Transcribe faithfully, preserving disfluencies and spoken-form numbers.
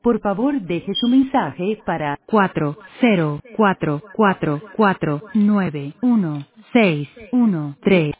Por favor, deje su mensaje para cuatro cero cuatro cuatro cuatro nueve uno seis uno tres.